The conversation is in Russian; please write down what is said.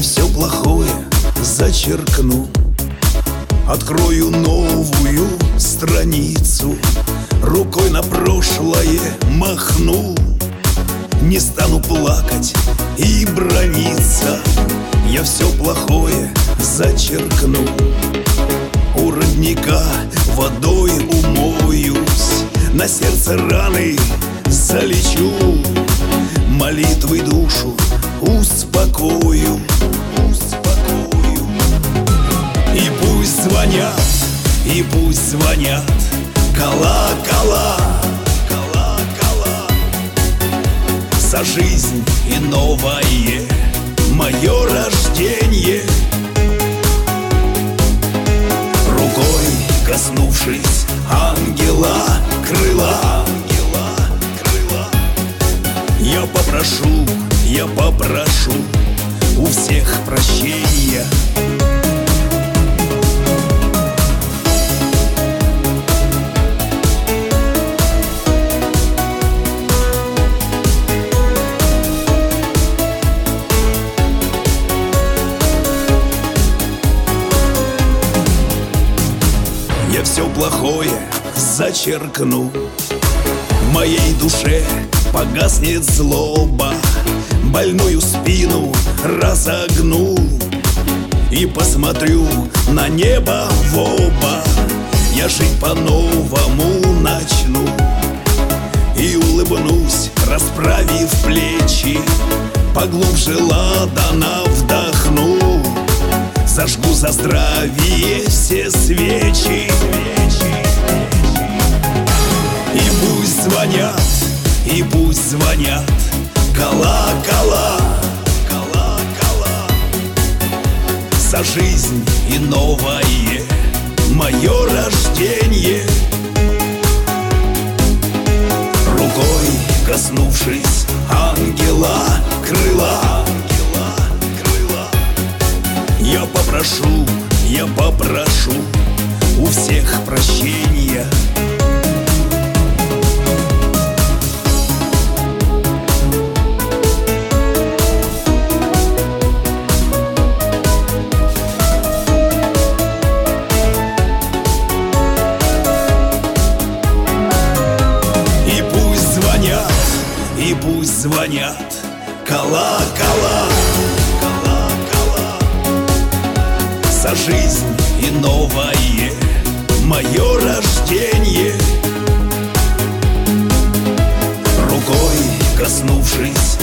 все плохое зачеркну, открою новую страницу, рукой на прошлое махну. Не стану плакать и браниться, я все плохое зачеркну. У родника водой умоюсь, на сердце раны залечу, молитвой душу успокою. И пусть звонят, и пусть звонят колокола, колокола, за жизнь и новое мое рождение. Рукой коснувшись ангела крыла, я попрошу у всех прощения. Я все плохое зачеркну, в моей душе погаснет злоба, больную спину разогну и посмотрю на небо в оба. Я жить по-новому начну и улыбнусь, расправив плечи, поглубже ладана вдохну, зажгу за здравие все свечи. И пусть звонят, и пусть звонят колокола, колокола, за жизнь и новое мое рождение. Рукой коснувшись ангела крыла, я попрошу у всех прощения. И пусть звонят колокола, колокола, за жизнь и новое мое рождение. Рукой коснувшись